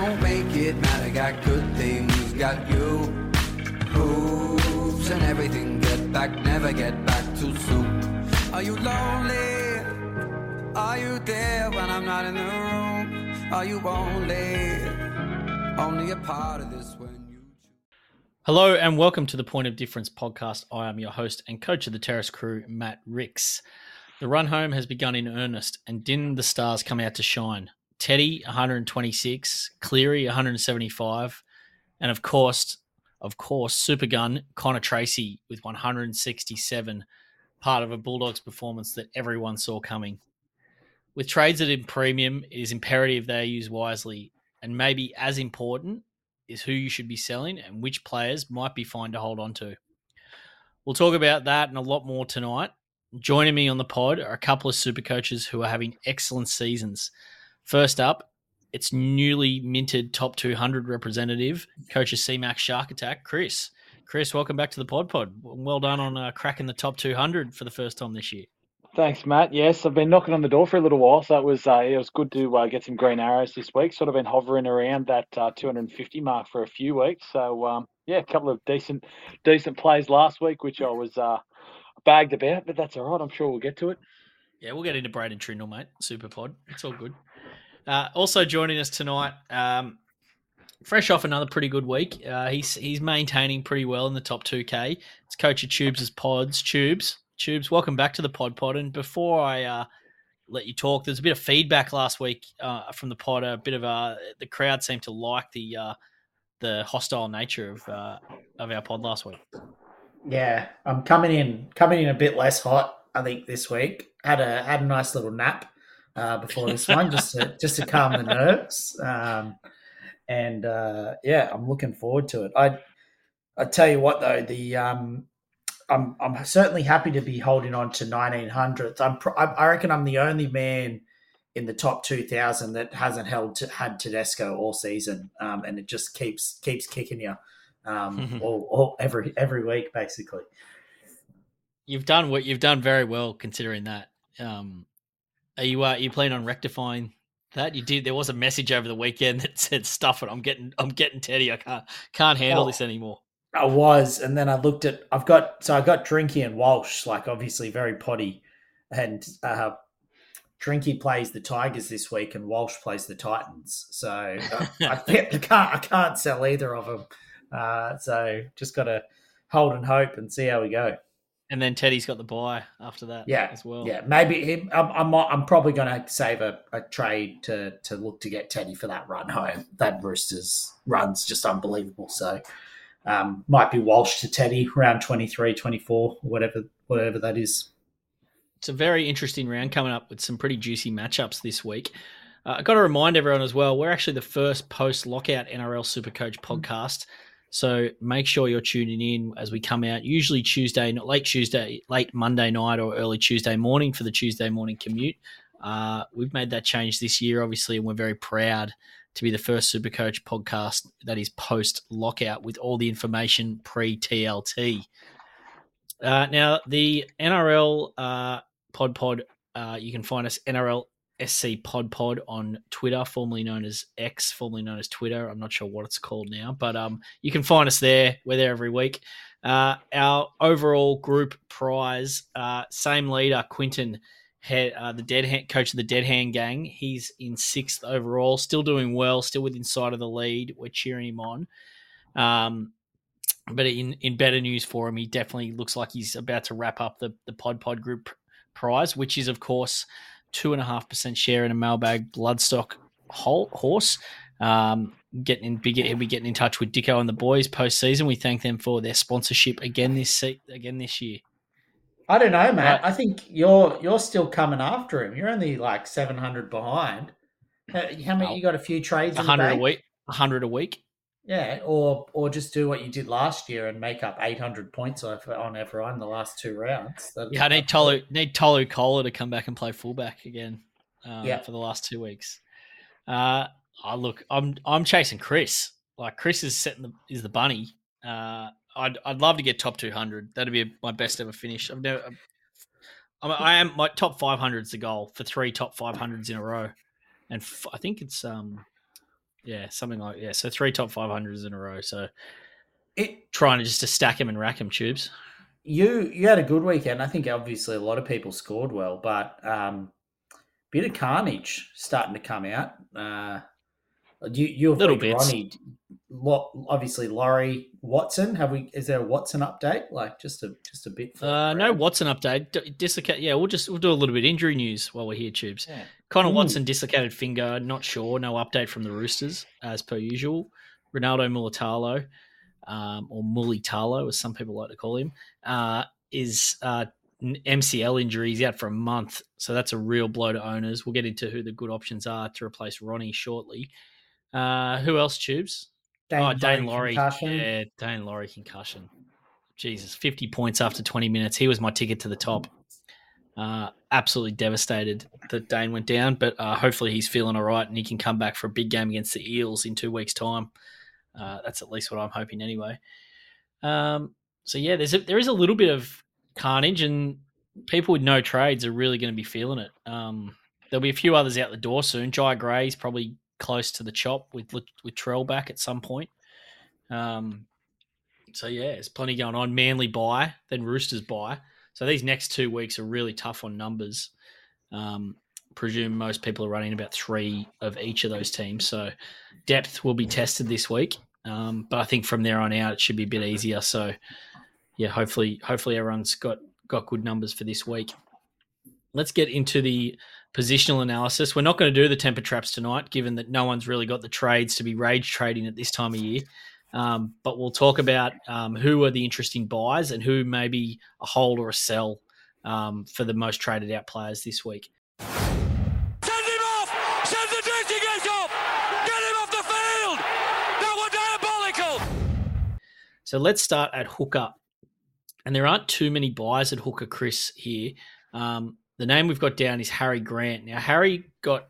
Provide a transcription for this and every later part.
don't make it matter. Got good things, got you. Hoops and everything. Get back, never get back too soon. Are you lonely? Are you there when I'm not in the room? Are you only a part of this when you choose? Hello and welcome to the Point of Difference podcast. I am your host and coach of the Terrace crew, Matt Ricks. The run home has begun in earnest and didn't the stars come out to shine? Teddy, 126, Cleary, 175, and of course, Supergun, Connor Tracy with 167, part of a Bulldogs performance that everyone saw coming. With trades at a premium, it is imperative they are used wisely, and maybe as important is who you should be selling and which players might be fine to hold on to. We'll talk about that and a lot more tonight. Joining me on the pod are a couple of super coaches who are having excellent seasons. First up, it's newly minted top 200 representative, coach of CMAX Shark Attack, Chris. Chris, welcome back to the pod. Well done on cracking the top 200 for the first time this year. Thanks, Matt. Yes, I've been knocking on the door for a little while, so it was good to get some green arrows this week. Sort of been hovering around that 250 mark for a few weeks. So a couple of decent plays last week, which I was bagged about, but that's all right. I'm sure we'll get to it. Yeah, we'll get into Braden Trindle, mate. Super pod. It's all good. Also joining us tonight, fresh off another pretty good week. He's maintaining pretty well in the top 2K. It's Coach of Tubes' pods. Tubes, welcome back to the pod. And before I let you talk, there's a bit of feedback last week from the pod. A bit of the crowd seemed to like the hostile nature of our pod last week. Yeah, I'm coming in a bit less hot, I think, this week. Had a nice little nap before this one, just to calm the nerves. I'm looking forward to it. I tell you what though, I'm certainly happy to be holding on to 1900s. I reckon I'm the only man in the top 2000 that hasn't had Tedesco all season, and it just keeps kicking you all every week basically. You've done very well considering that. Are you planning on rectifying that? You did. There was a message over the weekend that said, "Stuff it. I'm getting Teddy. I can't handle this anymore." I was, and then I looked at. I got Drinky and Walsh, like obviously very potty, and Drinky plays the Tigers this week, and Walsh plays the Titans. So I can't sell either of them. So just got to hold and hope and see how we go. And then Teddy's got the bye after that, as well. Yeah, maybe I'm probably going to save a trade to look to get Teddy for that run home. That Roosters run's just unbelievable. So might be Walsh to Teddy around 23, 24, whatever that is. It's a very interesting round coming up with some pretty juicy matchups this week. I've got to remind everyone as well, we're actually the first post-lockout NRL Supercoach podcast. So make sure you're tuning in as we come out, usually late Monday night or early Tuesday morning for the Tuesday morning commute. We've made that change this year, obviously, and we're very proud to be the first Supercoach podcast that is post-lockout with all the information pre-TLT. Now, the NRL pod, you can find us NRL SC Pod on Twitter, formerly known as X, formerly known as Twitter. I'm not sure what it's called now, but you can find us there. We're there every week. Our overall group prize, same leader, Quinton, the dead hand coach of the Dead Hand Gang. He's in 6th overall, still doing well, still within sight of the lead. We're cheering him on. But in better news for him, he definitely looks like he's about to wrap up the pod group prize, which is, of course, 2.5% share in a mailbag bloodstock horse. He'll be getting in touch with Dicko and the boys post-season. We thank them for their sponsorship again this year. I don't know, Matt. I think you're still coming after him. You're only like 700 behind. How many? You got a few trades? 100 a week. 100 a week. Yeah, or just do what you did last year and make up 800 points on everyone the last 2 rounds. I need Tolu Kola to come back and play fullback again for the last 2 weeks. Look, I'm chasing Chris. Like Chris is the bunny. I'd love to get top 200. That'd be my best ever finish. My top 500 is the goal for 3 top 500s in a row, and I think it's Yeah, something like So 3 top 500s in a row. So It trying to stack him and rack him, Tubes. you had a good weekend. I think obviously a lot of people scored well, but bit of carnage starting to come out. You Little avoid bits. Ronnie, obviously Laurie, Watson. Is there a Watson update? Like just a bit. No Watson update. Dislocate. Yeah, we'll do a little bit of injury news while we're here, Tubes. Yeah. Connor Watson dislocated finger. Not sure. No update from the Roosters as per usual. Ronaldo Mulitalo, or Mulitalo, as some people like to call him, is MCL injury. He's out for a month, so that's a real blow to owners. We'll get into who the good options are to replace Ronnie shortly. Who else, Tubes? Dane Laurie. Concussion. Yeah, Dane Laurie concussion. Jesus, 50 points after 20 minutes. He was my ticket to the top. Absolutely devastated that Dane went down, but hopefully he's feeling all right and he can come back for a big game against the Eels in 2 weeks' time. That's at least what I'm hoping anyway. So yeah, there is a little bit of carnage, and people with no trades are really going to be feeling it. There'll be a few others out the door soon. Jai Gray's probably close to the chop with Trell back at some point. So yeah, there's plenty going on. Manly bye, then Roosters bye. So these next 2 weeks are really tough on numbers. Presume most people are running about 3 of each of those teams. So depth will be tested this week. But I think from there on out, it should be a bit easier. So yeah, hopefully everyone's got good numbers for this week. Let's get into the positional analysis. We're not going to do the temper traps tonight, given that no one's really got the trades to be rage trading at this time of year. But we'll talk about who are the interesting buys and who may be a hold or a sell for the most traded out players this week. Send him off! Send the dirty gate off! Get him off the field! That was diabolical! So let's start at hooker. And there aren't too many buys at hooker, Chris, here. The name we've got down is Harry Grant. Now, Harry got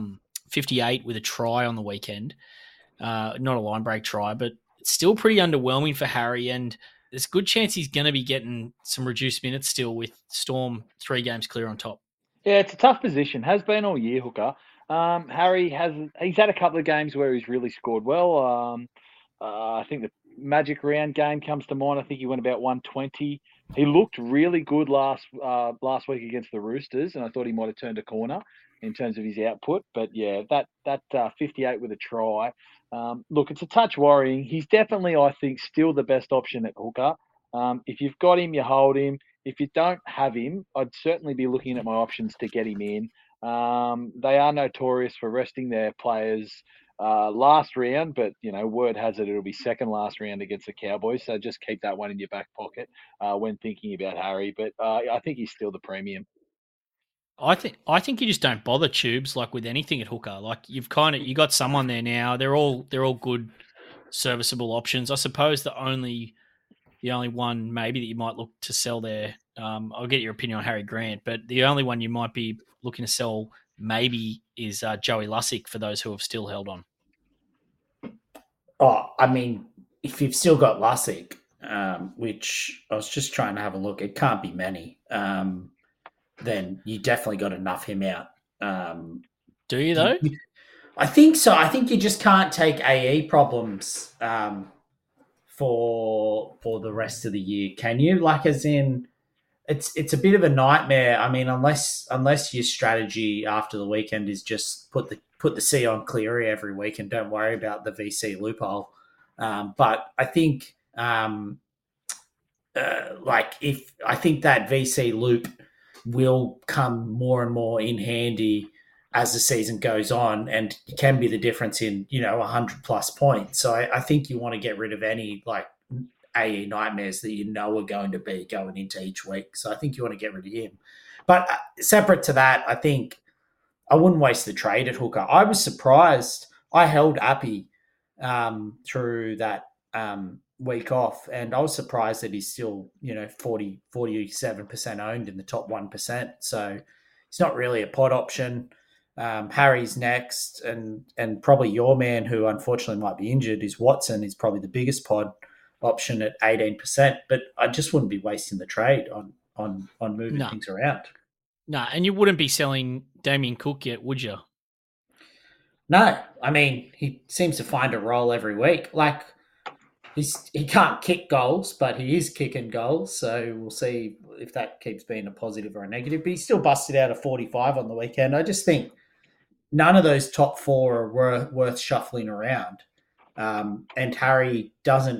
58 with a try on the weekend. Not a line break try, but it's still pretty underwhelming for Harry, and there's a good chance he's going to be getting some reduced minutes still with Storm 3 games clear on top. Yeah, it's a tough position. Has been all year, hooker. Harry he's had a couple of games where he's really scored well. I think the Magic Round game comes to mind. I think he went about 120. He looked really good last week against the Roosters, and I thought he might have turned a corner in terms of his output. But yeah, that 58 with a try. Look, it's a touch worrying. He's definitely, I think, still the best option at hooker. If you've got him, you hold him. If you don't have him, I'd certainly be looking at my options to get him in. They are notorious for resting their players last round, but word has it it'll be second last round against the Cowboys. So just keep that one in your back pocket when thinking about Harry. But I think he's still the premium. I think you just don't bother, Tubes, like with anything at hooker. Like you got someone there now. They're all good, serviceable options. I suppose the only one maybe that you might look to sell there. I'll get your opinion on Harry Grant, but the only one you might be looking to sell maybe is Joey Lussick for those who have still held on. Oh, I mean, if you've still got Lussick, which I was just trying to have a look, it can't be many. Then you definitely got to nuff him out. Do you though? I think so. I think you just can't take AE problems for the rest of the year, can you? Like, as in, it's a bit of a nightmare. I mean, unless your strategy after the weekend is just put the C on Cleary every week and don't worry about the VC loophole. But I think I think that VC loop will come more and more in handy as the season goes on, and can be the difference in 100+ points. So I think you want to get rid of any like AE nightmares that are going to be going into each week. So I think you want to get rid of him. But separate to that, I think I wouldn't waste the trade at hooker. I was surprised. I held Appy through that week off, and I was surprised that he's still 47% owned in the top 1%. So it's not really a pod option. Harry's next, and probably your man, who unfortunately might be injured, is Watson. Is probably the biggest pod option at 18%. But I just wouldn't be wasting the trade on moving things around. No, and you wouldn't be selling Damien Cook yet, would you? No, I mean, he seems to find a role every week. Like, he can't kick goals, but he is kicking goals. So we'll see if that keeps being a positive or a negative. But he still busted out a 45 on the weekend. I just think none of those top four are worth shuffling around. And Harry doesn't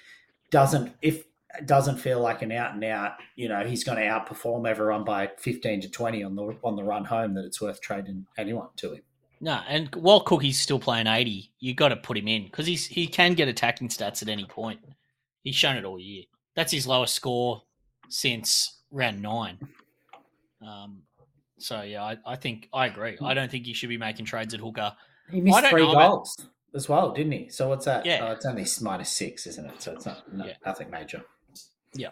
feel like an out and out. He's going to outperform everyone by 15 to 20 on the run home. That it's worth trading anyone to him. No, and while Cookie's still playing 80, you got to put him in because he can get attacking stats at any point. He's shown it all year. That's his lowest score since round 9. So yeah, I think I agree. I don't think you should be making trades at hooker. He missed 3 goals as well, didn't he? So what's that? Yeah, it's only -6, isn't it? So it's nothing major. Yeah.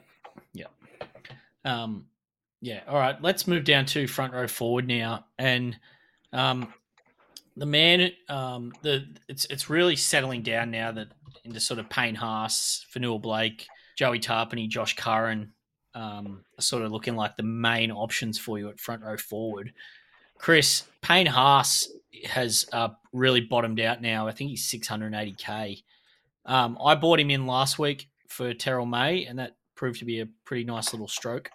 Yeah. All right, let's move down to front row forward now, and the man, it's really settling down now that into sort of Payne Haas, Fanua Blake, Joey Tarpany, Josh Curran are sort of looking like the main options for you at front row forward. Chris, Payne Haas has really bottomed out now. I think he's 680k. I bought him in last week for Terrell May, and that proved to be a pretty nice little stroke.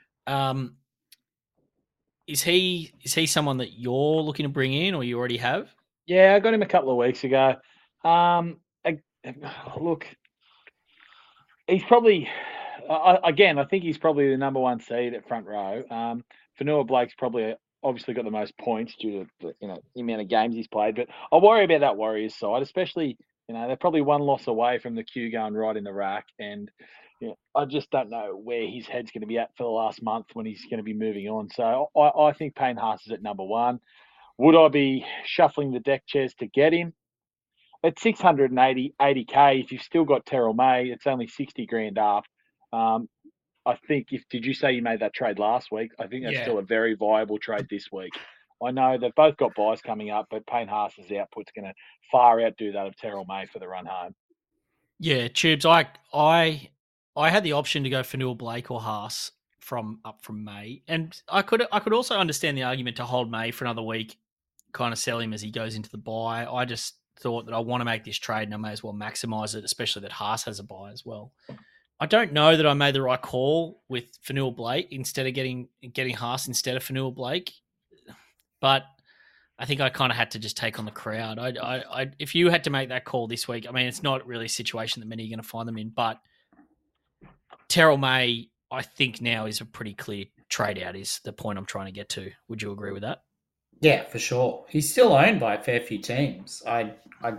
Is he someone that you're looking to bring in, or you already have? Yeah, I got him a couple of weeks ago. Look, he's probably I think he's probably the number one seed at front row. Fanua Blake's probably obviously got the most points due to the amount of games he's played, but I worry about that Warriors side, especially they're probably one loss away from the queue going right in the rack, and I just don't know where his head's going to be at for the last month when he's going to be moving on. So I think Payne Haas is at number one. Would I be shuffling the deck chairs to get him? At 680k, if you've still got Terrell May, it's only 60 grand up. I think did you say you made that trade last week? I think that's still a very viable trade this week. I know they've both got buys coming up, but Payne Haas's output's going to far outdo that of Terrell May for the run home. Yeah, Tubes, I had the option to go Fanua Blake or Haas from May, and I could also understand the argument to hold May for another week, kind of sell him as he goes into the buy. I just thought that I want to make this trade and I may as well maximize it, especially that Haas has a buy as well. I don't know that I made the right call with Fanua Blake instead of getting Haas instead of Fanua Blake, but I think I kind of had to just take on the crowd. I if you had to make that call this week, I mean, it's not really a situation that many are going to find them in, but Terrell May, I think now is a pretty clear trade out is the point I'm trying to get to. Would you agree with that? Yeah, for sure. He's still owned by a fair few teams. I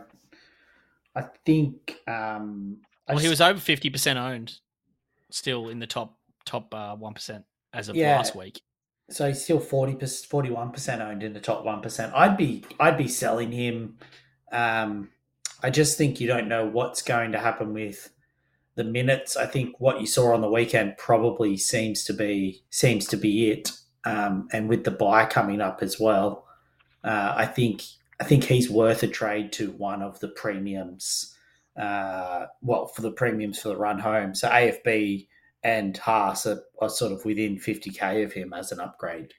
think. He was over 50% owned, still in the top 1% as of last week. So he's still 41% owned in the top 1%. I'd be selling him. I just think you don't know what's going to happen with the minutes. I think what you saw on the weekend probably seems to be it. And with the buy coming up as well, I think he's worth a trade to one of the premiums. For the premiums for the run home. So AFB and Haas are sort of within 50k of him as an upgrade.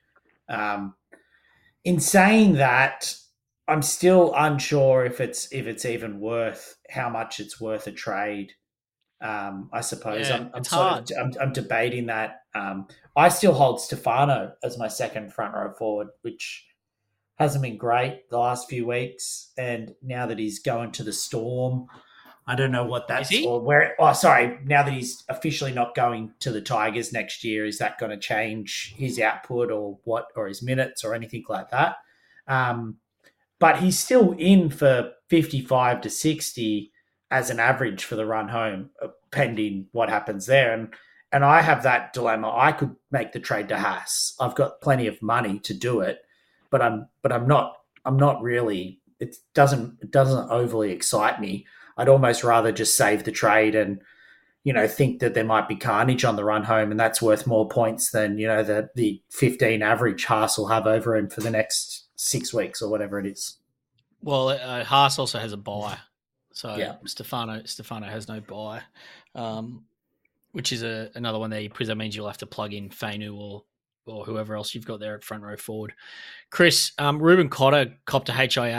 In saying that, I'm still unsure if it's even worth how much it's worth a trade. I suppose I'm debating that. I still hold Stefano as my second front row forward, which hasn't been great the last few weeks. And now that he's going to the Storm, I don't know what that's or where. Oh, sorry. Now that he's officially not going to the Tigers next year, is that going to change his output or his minutes or anything like that? But he's still in for 55 to 60 as an average for the run home, pending what happens there. And I have that dilemma. I could make the trade to Haas. I've got plenty of money to do it, but I'm not really. It doesn't overly excite me. I'd almost rather just save the trade and, think that there might be carnage on the run home, and that's worth more points than, the 15 average Haas will have over him for the next 6 weeks or whatever it is. Well, Haas also has a buy. So yeah. Stefano has no buy, which is another one there, because that means you'll have to plug in Fainu or whoever else you've got there at front row forward. Chris, Ruben Cotter copped a HIA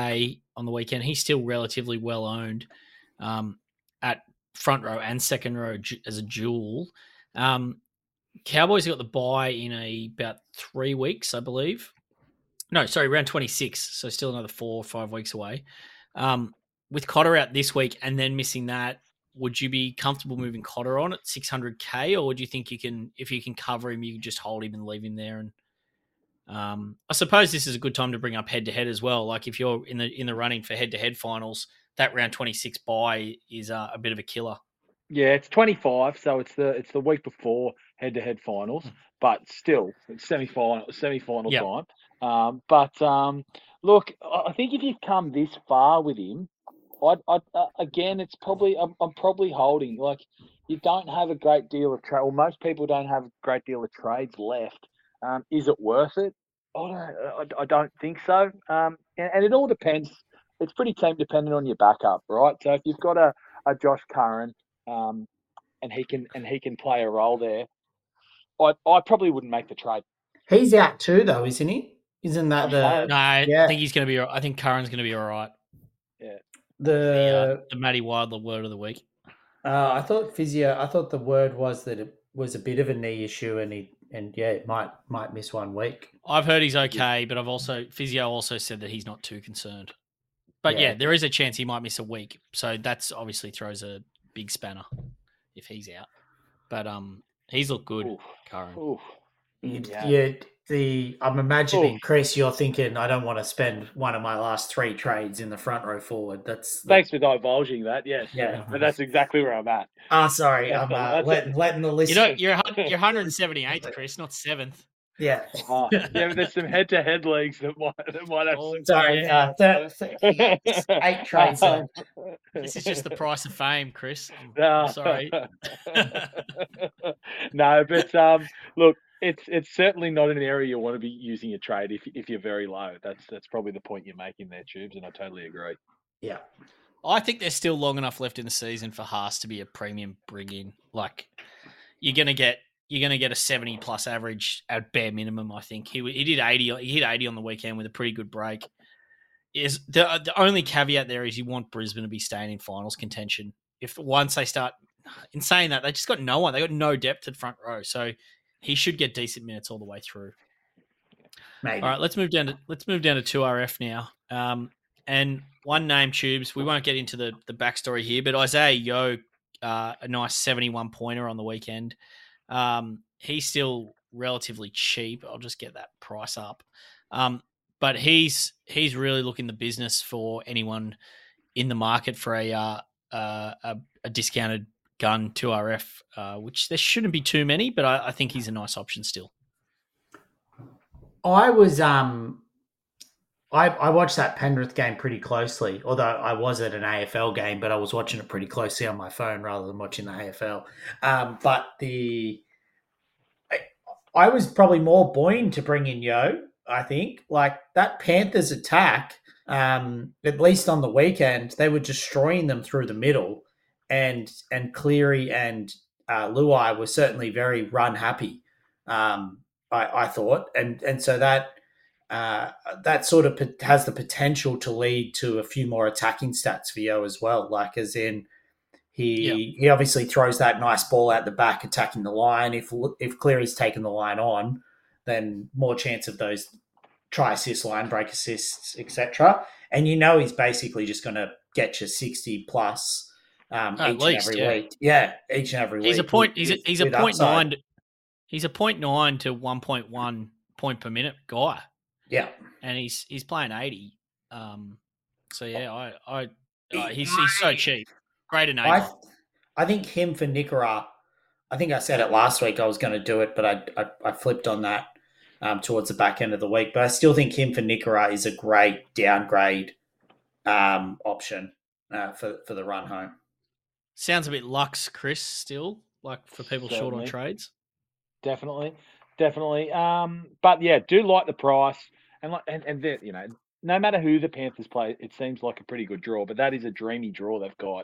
on the weekend. He's still relatively well owned at front row and second row as a duel. Cowboys got the bye in about 3 weeks, I believe. No, sorry, around 26. So still another 4 or 5 weeks away. With Cotter out this week and then missing that, would you be comfortable moving Cotter on at 600K, or would you think if you can cover him, you can just hold him and leave him there? And I suppose this is a good time to bring up head-to-head as well. Like if you're in the running for head-to-head finals, that round 26 bye is a bit of a killer. Yeah, it's 25, so it's the week before head-to-head finals, but still it's semi-final Yep. time. Look, I think if you've come this far with him, again, I'm probably holding. Like you don't have a great deal of trade, or most people don't have a great deal of trades left. Is it worth it? I don't think so. And it all depends. It's pretty team dependent on your backup, right? So if you've got a Josh Curran, and he can play a role there, I probably wouldn't make the trade. He's out too, though, isn't he? Isn't that the? No, I Yeah. think he's going to be. I think Curran's going to be all right. Yeah. The Matty Wilder word of the week. I thought the word was that it was a bit of a knee issue, and it might miss 1 week. I've heard he's okay, but physio also said that he's not too concerned. But yeah, there is a chance he might miss a week, so that's obviously throws a big spanner if he's out. But he's looked good, Curran. I'm imagining, Chris, you're thinking, I don't want to spend one of my last 3 trades in the front row forward. Thanks for divulging that. Yes, yeah, but that's exactly where I'm at. Oh, sorry, I'm letting the list. You're 178th, Chris, not 7th. Yeah. But there's some head-to-head leagues that might have some. Sorry, 8 trades. This is just the price of fame, Chris. No. Sorry. No, but look, it's certainly not an area you want to be using a trade if you're very low. That's probably the point you're making there, Tubes, and I totally agree. Yeah. I think there's still long enough left in the season for Haas to be a premium bring-in. Like you're gonna get a 70+ average at bare minimum. I think he did 80. He hit 80 on the weekend with a pretty good break. Is the only caveat there is you want Brisbane to be staying in finals contention. If once they start, in saying that, they just got no one. They got no depth at front row, so he should get decent minutes all the way through. Maybe. All right, let's move down to 2RF now. And one name, Tubes. We won't get into the backstory here, but Isaiah Yeo, a nice 71 pointer on the weekend. He's still relatively cheap. I'll just get that price up. But he's really looking the business for anyone in the market for a discounted gun 2RF, which there shouldn't be too many, but I think he's a nice option still. I was I watched that Penrith game pretty closely, although I was at an AFL game, but I was watching it pretty closely on my phone rather than watching the AFL. But I was probably more buoyant to bring in Yeo, I think. Like that Panthers attack, at least on the weekend, they were destroying them through the middle. And Cleary and Luai were certainly very run happy, I thought. And so that sort of has the potential to lead to a few more attacking stats for Yeo as well. Like as in he obviously throws that nice ball out the back attacking the line. If Cleary's taken the line on, then more chance of those try assist, line break assists, etc. And he's basically just going to get you 60 plus each and every week. Yeah, each and every week. He's a 0.9. He's a 0.9 to 1.1 point per minute guy. Yeah, and he's playing 80. So yeah, he's so cheap. Great enabler. I think him for Nicaragua. I think I said it last week. I was going to do it, but I flipped on that towards the back end of the week. But I still think him for Nicaragua is a great downgrade option for the run home. Sounds a bit luxe, Chris. Still, like for people short on trades. Definitely. But yeah, do like the price and no matter who the Panthers play, it seems like a pretty good draw. But that is a dreamy draw they've got.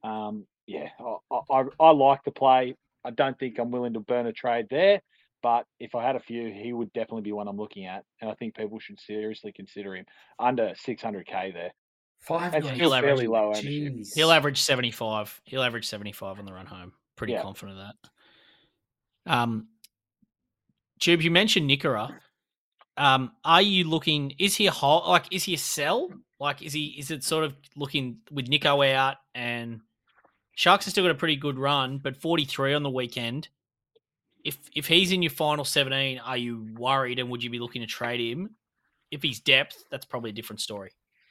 I like the play. I don't think I'm willing to burn a trade there. But if I had a few, he would definitely be one I'm looking at. And I think people should seriously consider him under 600K there. 5 It's Yeah, nights. still he'll fairly average- low ownership. Jeez. He'll average 75. He'll average 75 on the run home. Pretty Yeah. confident of that. Jube, you mentioned Nikora. Are you looking? Is he a hole? Like, is he a sell? Like, is it sort of looking with Nico out and Sharks have still got a pretty good run, but 43 on the weekend. If he's in your final 17, are you worried and would you be looking to trade him? If he's depth, that's probably a different story.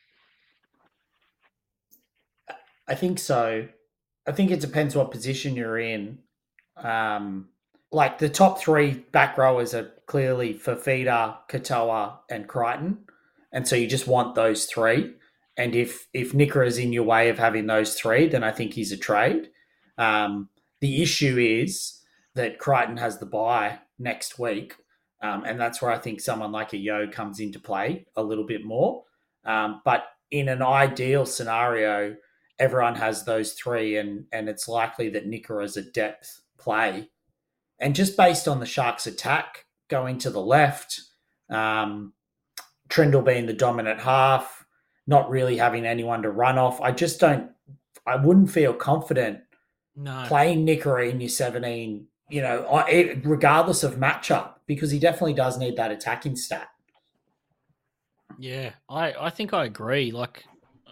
I think so. I think it depends what position you're in. Like the top three back rowers are clearly Fafita, Katoa, and Crichton. And so you just want those three. And if Nikora is in your way of having those three, then I think he's a trade. The issue is that Crichton has the bye next week. And that's where I think someone like a Yo comes into play a little bit more. But in an ideal scenario, everyone has those three, and it's likely that Nikora is a depth play. And just based on the Sharks' attack going to the left, Trindle being the dominant half, not really having anyone to run off, I wouldn't feel confident playing Nikora in your 17, regardless of matchup, because he definitely does need that attacking stat. Yeah, I think I agree. Like,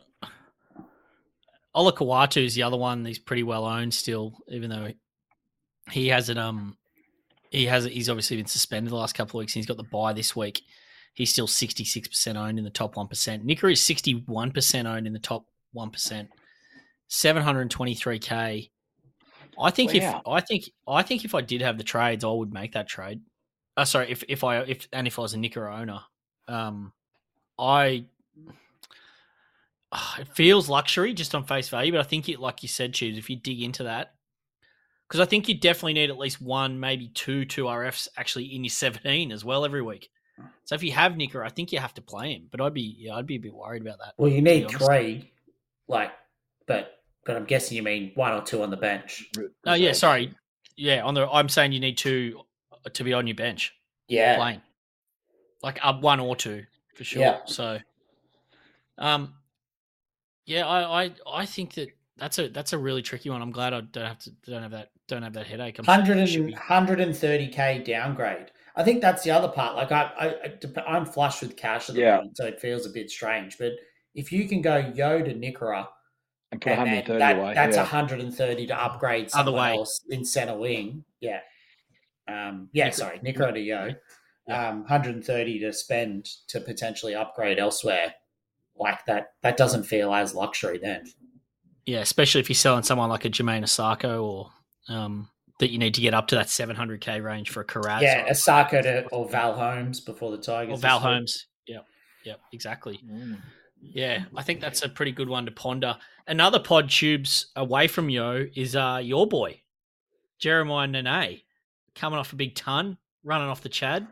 Ola Kawatu is the other one. He's pretty well owned still, even though he hasn't. He's obviously been suspended the last couple of weeks, and he's got the bye this week. He's still 66% owned in the top 1%. Nikora is 61% owned in the top 1%. 723k. I think if I did have the trades, I would make that trade. Sorry, if I was a Nikora owner, it feels luxury just on face value, but I think like you said, Tubes, if you dig into that, because I think you definitely need at least one, maybe two RFs actually in your 17 as well every week. So if you have Nikora, I think you have to play him, but I'd be a bit worried about that. Well, you need three, but I'm guessing you mean one or two on the bench. Oh yeah, sorry, yeah. I'm saying you need two to be on your bench. Yeah, playing like one or two for sure. Yeah. So, yeah, I think that's a really tricky one. I'm glad I don't have that headache. 130k downgrade. I think that's the other part. Like I'm flush with cash at the moment, so it feels a bit strange. But if you can go Yo to Nikora and put 130 away, that's 130 to upgrade someone else in center wing. Yeah. Nikora to Yo. 130 to spend to potentially upgrade elsewhere. Like that doesn't feel as luxury then. Yeah, especially if you're selling someone like a Jermaine Osako or that you need to get up to that 700k range for a Karaz. Yeah, Osako or Val Holmes before the Tigers. Or Val Holmes. Yeah, exactly. Yeah, I think that's a pretty good one to ponder. Another pod, Tubes, away from Yo is your boy, Jeremiah Nene, coming off a big ton, running off the Chad.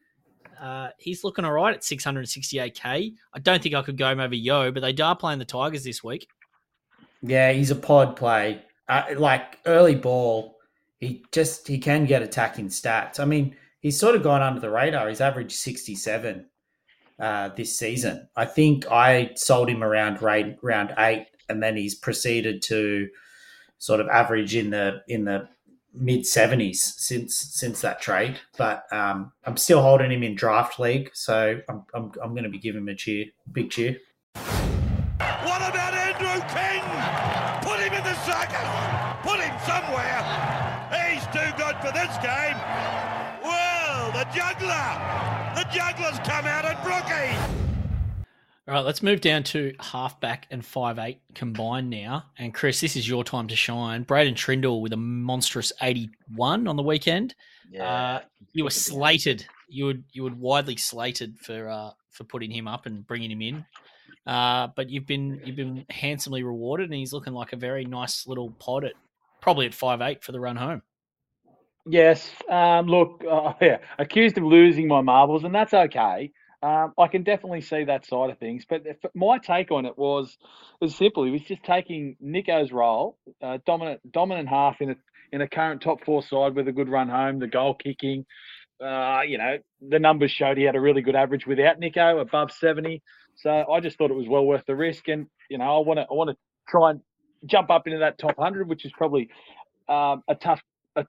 He's looking all right at 668k. I don't think I could go him over Yo, but they are playing the Tigers this week. Yeah, he's a pod play. Like early ball, he can get attacking stats. I mean, he's sort of gone under the radar. He's averaged 67 this season. I think I sold him around round 8, and then he's proceeded to sort of average in the mid 70s since that trade. But I'm still holding him in draft league, so I'm going to be giving him a big cheer. What about Andrew King? Put him in the circus. Put him somewhere. He's too good for this game. Well, the juggler's come out at Brookie. All right, let's move down to halfback and 5'8" combined now. And Chris, this is your time to shine. Braden Trindle with a monstrous 81 on the weekend. Yeah, you were slated. You would widely slated for putting him up and bringing him in. But you've been handsomely rewarded, and he's looking like a very nice little pod probably at 5'8" for the run home. Yes. Accused of losing my marbles, and that's okay. I can definitely see that side of things. But my take on it was simple. He was just taking Nico's role, dominant half in a current top 4 side with a good run home, the goal kicking. The numbers showed he had a really good average without Nico, above 70. So I just thought it was well worth the risk. And, I want to try and jump up into that top 100, which is probably a tough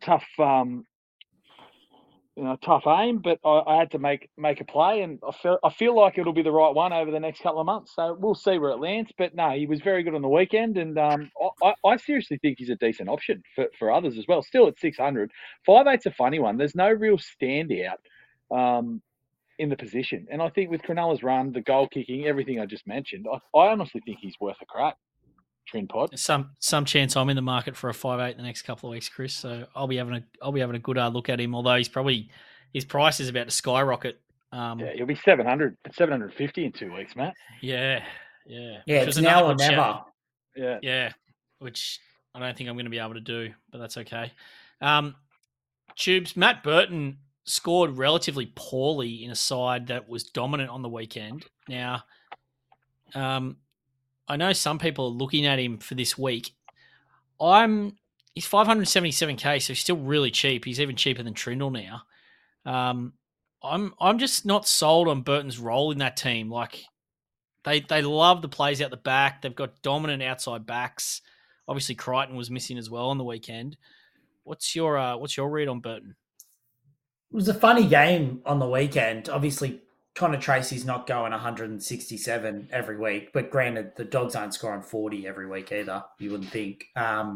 tough aim, but I had to make a play, and I feel like it'll be the right one over the next couple of months. So we'll see where it lands. But no, he was very good on the weekend, and I seriously think he's a decent option for others as well. Still at 600, 5'8's a funny one. There's no real standout in the position, and I think with Cronulla's run, the goal kicking, everything I just mentioned, I honestly think he's worth a crack. Trend Pod. Some chance I'm in the market for a 5'8 the next couple of weeks, Chris. So I'll be having a good look at him. Although his price is about to skyrocket. He'll be 750 in 2 weeks, Matt. Yeah. It's now or never. Yeah. Which I don't think I'm going to be able to do, but that's okay. Tubes, Matt Burton scored relatively poorly in a side that was dominant on the weekend. Now, I know some people are looking at him for this week. He's 577k, so he's still really cheap. He's even cheaper than Trindle now. I'm just not sold on Burton's role in that team. Like they love the plays out the back. They've got dominant outside backs. Obviously, Crichton was missing as well on the weekend. What's your read on Burton? It was a funny game on the weekend. Obviously, Connor Tracy's not going 167 every week, but granted, the Dogs aren't scoring 40 every week either, you wouldn't think.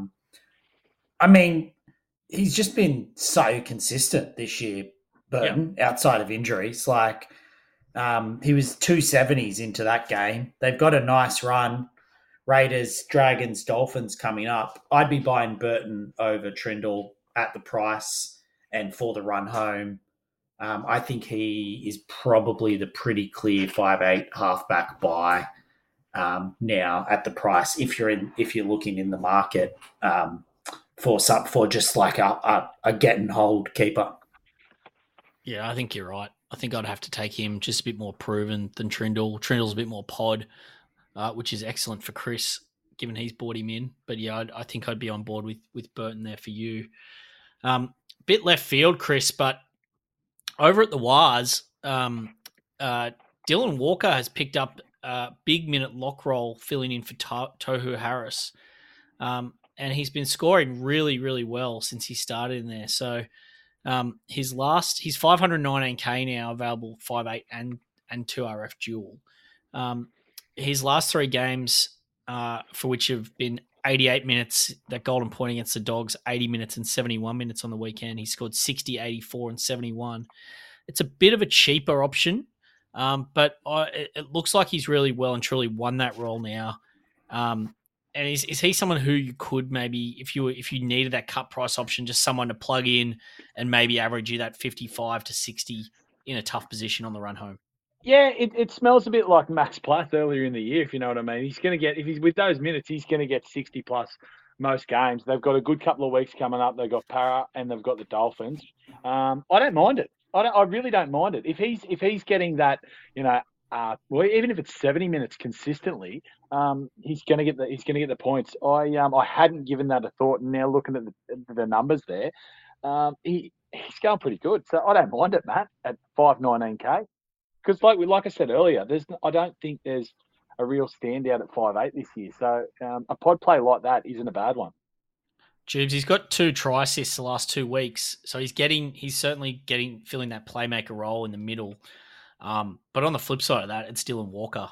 He's just been so consistent this year, Burton, outside of injuries. Like, he was 270s into that game. They've got a nice run. Raiders, Dragons, Dolphins coming up. I'd be buying Burton over Trindle at the price and for the run home. I think he is probably the pretty clear 5'8" halfback buy now at the price if you're looking in the market for just like a get and hold keeper. Yeah, I think you're right. I think I'd have to take him, just a bit more proven than Trindle. Trindle's a bit more pod, which is excellent for Chris, given he's bought him in. But yeah, I think I'd be on board with Burton there for you. Bit left field, Chris, but over at the Waz, Dylan Walker has picked up a big minute lock roll filling in for Tohu Harris. And he's been scoring really, really well since he started in there. So he's 519k now, available 5'8 and 2RF dual. His last three games, for which have been 88 minutes, that golden point against the Dogs, 80 minutes and 71 minutes on the weekend. He scored 60, 84 and 71. It's a bit of a cheaper option, but it looks like he's really well and truly won that role now. And is he someone who you could maybe, if you needed that cut price option, just someone to plug in and maybe average you that 55 to 60 in a tough position on the run home? Yeah, it smells a bit like Max Plath earlier in the year, if you know what I mean. He's going to get, if he's with those minutes, he's going to get 60 plus most games. They've got a good couple of weeks coming up. They've got Para and they've got the Dolphins. I don't mind it. I really don't mind it. If he's getting that, well, even if it's 70 minutes consistently, he's going to get the points. I hadn't given that a thought, and now looking at the numbers there, he's going pretty good. So I don't mind it, Matt, at 519k. Because like I said earlier, I don't think there's a real standout at 5'8 this year. So a pod play like that isn't a bad one. Jubes, he's got 2 try assists the last 2 weeks, so he's certainly filling that playmaker role in the middle. But on the flip side of that, it's Dylan Walker.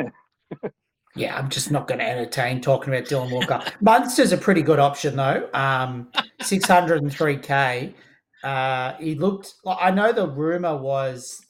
Yeah, I'm just not going to entertain talking about Dylan Walker. Munster's a pretty good option though. 603k. He looked. I know the rumor was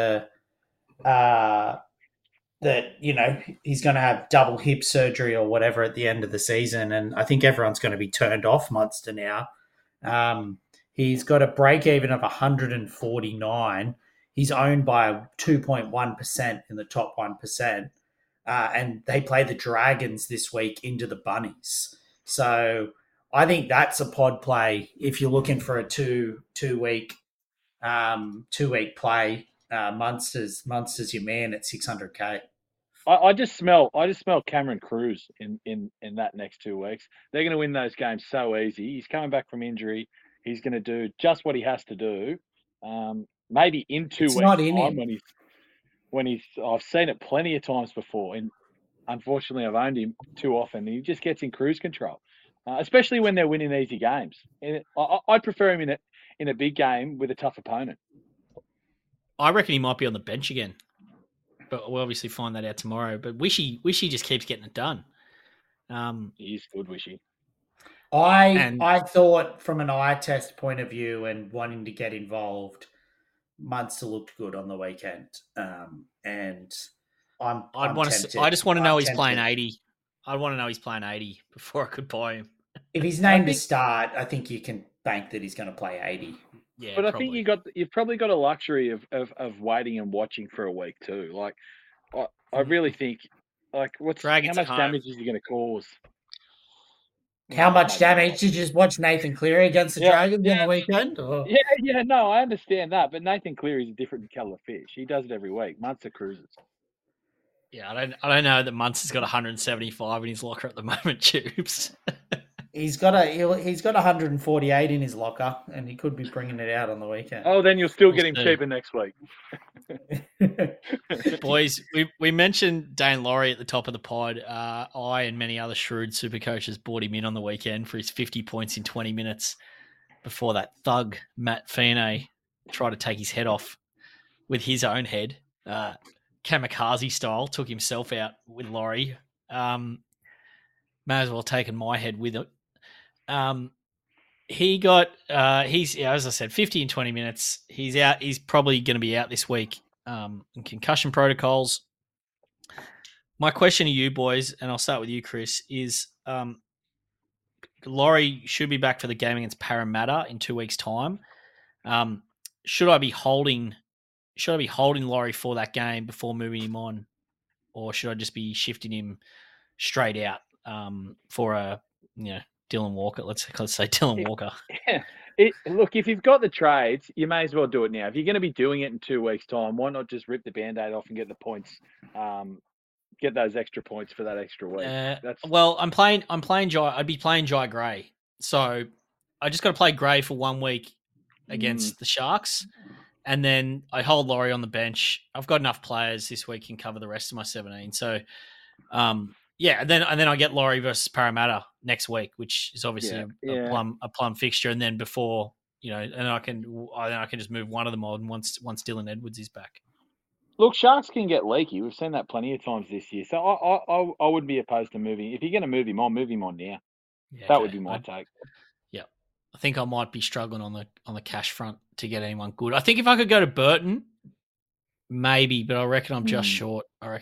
that he's going to have double hip surgery or whatever at the end of the season, and I think everyone's going to be turned off Munster now. He's got a break even of 149. He's owned by 2.1% in the top 1%, and they play the Dragons this week into the Bunnies. So I think that's a pod play if you're looking for a two week play. Munster's your man at 600k. I just smell Cameron Cruz in that next 2 weeks. They're going to win those games so easy. He's coming back from injury. He's going to do just what he has to do. Maybe in 2 weeks. Not in him. when I've seen it plenty of times before, and unfortunately I've owned him too often. He just gets in cruise control, especially when they're winning easy games. And I'd prefer him in a big game with a tough opponent. I reckon he might be on the bench again, but we'll obviously find that out tomorrow. But Wishy just keeps getting it done. He is good, Wishy. I thought from an eye test point of view and wanting to get involved, Munster looked good on the weekend, and I just want to know he's playing 80. I want to know he's playing 80 before I could buy him. If he's named to start, I think you can bank that he's going to play 80. Yeah, but probably. I think you've probably got a luxury of waiting and watching for a week too. Like, I really think, like, how much damage is he going to cause? How much damage? Did you just watch Nathan Cleary against the Dragons on the weekend? Or? Yeah, no, I understand that, but Nathan Cleary is a different kettle of fish. He does it every week. Munster cruises. Yeah, I don't know that Munster's got 175 in his locker at the moment, Tubes. He's got 148 in his locker, and he could be bringing it out on the weekend. Oh, then you'll still get him cheaper next week. Boys, we mentioned Dane Laurie at the top of the pod. I and many other shrewd super coaches brought him in on the weekend for his 50 points in 20 minutes before that thug, Matt Feeney, tried to take his head off with his own head. Kamikaze style, took himself out with Laurie. May as well have taken my head with it. He got, as I said, 50 in 20 minutes. He's out. He's probably going to be out this week in concussion protocols. My question to you boys, and I'll start with you, Chris, is Laurie should be back for the game against Parramatta in 2 weeks' time. Should I be holding Laurie for that game before moving him on, or should I just be shifting him straight out for a Dylan Walker? Let's say Dylan Walker. Look, if you've got the trades, you may as well do it now. If you're going to be doing it in 2 weeks' time, why not just rip the Band-Aid off and get the points, get those extra points for that extra week? Well, I'm playing Jai. I'd be playing Jai Gray, so I just got to play Gray for 1 week against the Sharks. And then I hold Laurie on the bench. I've got enough players this week can cover the rest of my 17. So, and then I get Laurie versus Parramatta next week, which is obviously a plum fixture. And then before and I can just move one of them on once Dylan Edwards is back. Look, Sharks can get leaky. We've seen that plenty of times this year. So I would be opposed to moving. If you're going to move him on now. Yeah, that would be my take. Yeah, I think I might be struggling on the cash front to get anyone good. I think if I could go to Burton, maybe, but I reckon I'm just short. Yeah,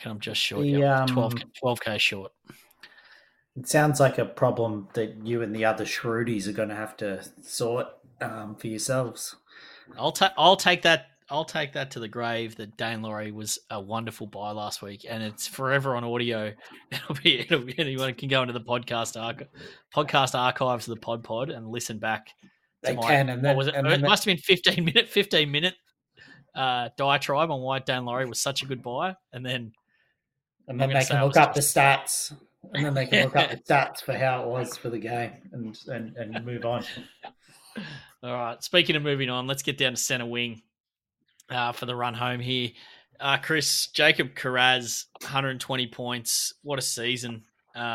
12K short. It sounds like a problem that you and the other shrewdies are going to have to sort for yourselves. I'll take that. I'll take that to the grave. That Dane Laurie was a wonderful buy last week, and it's forever on audio. It'll be anyone can go into the podcast archives of the pod and listen back. They can, and then it must have been 15 minute diatribe on why Dane Laurie was such a good buy, and then they can look up the stats, and then they can look up the stats for how it was for the game, and move on. All right. Speaking of moving on, let's get down to centre wing for the run home here. Chris, Jacob Carraz, 120 points. What a season!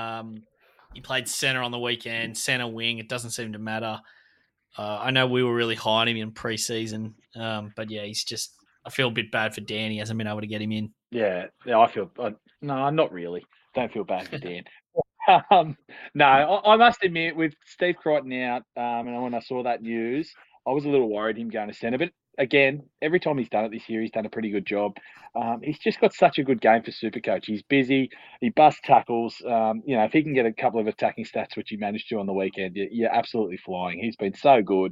He played centre on the weekend, centre wing. It doesn't seem to matter. I know we were really high on him in pre-season, but yeah, I feel a bit bad for Dan. He hasn't been able to get him in. Yeah, I feel no, not really. Don't feel bad for Dan. No, I must admit, with Steve Crichton out, and when I saw that news, I was a little worried him going to centre. But again, every time he's done it this year, he's done a pretty good job. He's just got such a good game for Supercoach. He's busy. He busts tackles. If he can get a couple of attacking stats, which he managed to on the weekend, you're absolutely flying. He's been so good.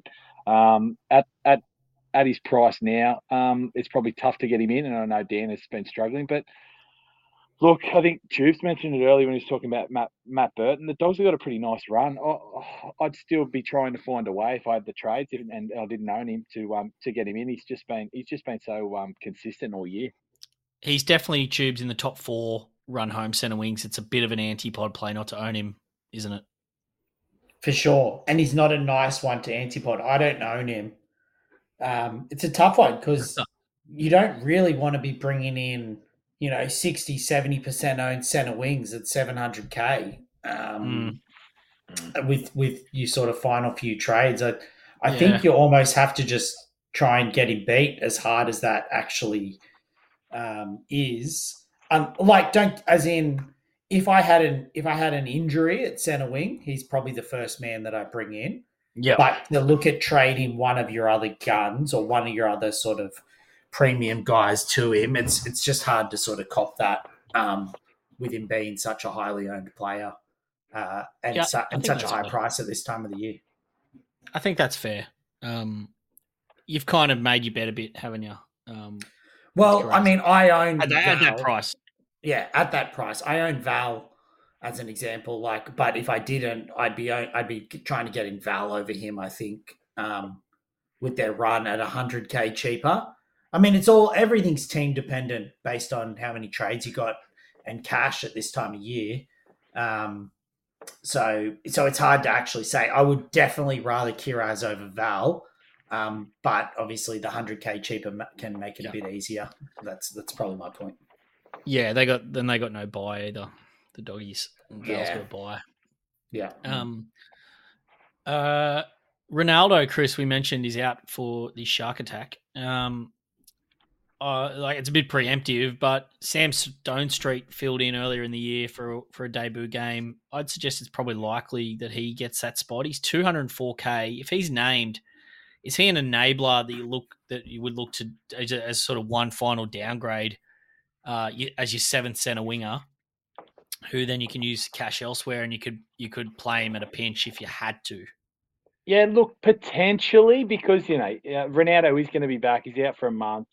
At his price now, it's probably tough to get him in, and I know Dan has been struggling. But look, I think Tubes mentioned it earlier when he was talking about Matt Burton. The Dogs have got a pretty nice run. I'd still be trying to find a way if I had the trades and I didn't own him to get him in. He's just been so consistent all year. He's definitely Tubes in the top 4 run home centre wings. It's a bit of an antipod play not to own him, isn't it? For sure. And he's not a nice one to antipod. I don't own him. It's a tough one because you don't really want to be bringing in 60, 70% owned centre wings at 700K. With your sort of final few trades, I think you almost have to just try and get him beat as hard as that actually is. If I had an injury at centre wing, he's probably the first man that I bring in. Yeah. But to look at trading one of your other guns or one of your other sort of premium guys to him, it's just hard to sort of cop that with him being such a highly owned player and such a high price at this time of the year. I think that's fair. You've kind of made your bet a bit, haven't you? Well, I mean, I own at that price. Yeah, at that price, I own Val as an example. But if I didn't, I'd be trying to get in Val over him. I think with their run at 100K cheaper. I mean, everything's team dependent based on how many trades you got and cash at this time of year. So it's hard to actually say. I would definitely rather Kiraz over Val. But obviously the 100K cheaper can make it a bit easier. That's probably my point. Yeah, they got no buy either. The doggies. Val's got a buy. Yeah. Ronaldo, Chris, we mentioned, is out for the shark attack. It's a bit preemptive, but Sam Stonestreet filled in earlier in the year for a debut game. I'd suggest it's probably likely that he gets that spot. He's 204K. If he's named, is he an enabler that you would look to as sort of one final downgrade as your seventh centre winger, who then you can use cash elsewhere, and you could play him at a pinch if you had to? Yeah, look, potentially, because Ronaldo is going to be back. He's out for a month.